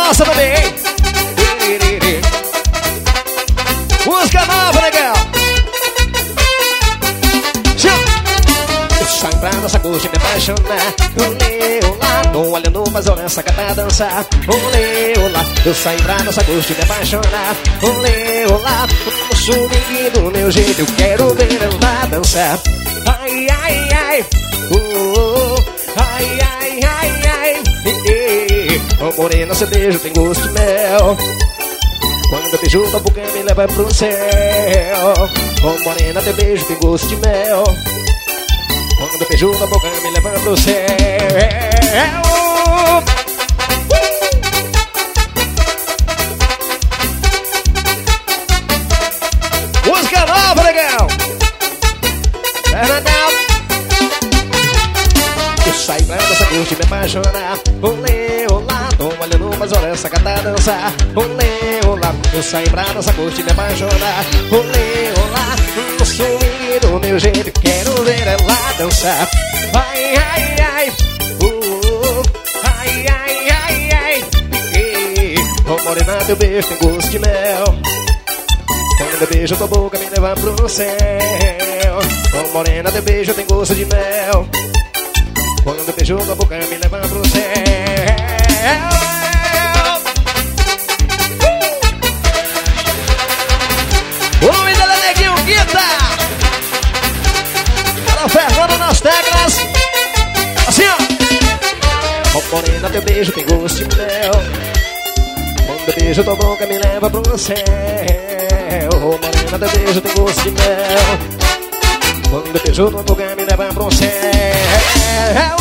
nossa também, hein? Música nova, legal. Sai pra nossa curte me apaixonar. Olê, olá, tô olhando, mas olha essa gata dançar. Olê, olá, eu saio pra nossa curte me apaixonar. Olê, olá, o swing do meu jeito, eu quero ver ela dançar. Ai, ai, ai, ai, ai, ai, ai. Oh, morena, seu beijo tem gosto de mel. Quando eu beijo tua boca me leva pro céu. Oh, morena, teu beijo tem gosto de mel. Quando eu beijo tua boca me leva pro céu. Música nova, legal. Eu saio pra essa curte me apaixonar. Olê, olá, tô olhando, mas olha essa gata dançar. Olê, olá, eu saio pra nossa curte me apaixonar. Olê, olá, o swing do meu jeito, quero ver ela dançar. Ai, ai, ai, ai, ai, ai, ai. Oh, morena, teu beijo tem gosto de mel. Quando eu beijo tua boca me leva pro céu. Oh, morena, teu beijo tem gosto de mel. Quando eu beijo tua boca me leva pro céu. O nome dela é Neguinho Guita. Para Fernando nas teclas. Assim, ó. Oh, morena, teu beijo tem gosto de mel. Quando eu beijo tua boca me leva pro céu. Oh, morena, teu beijo tem gosto de mel. Quando eu beijo tua boca me leva pro céu.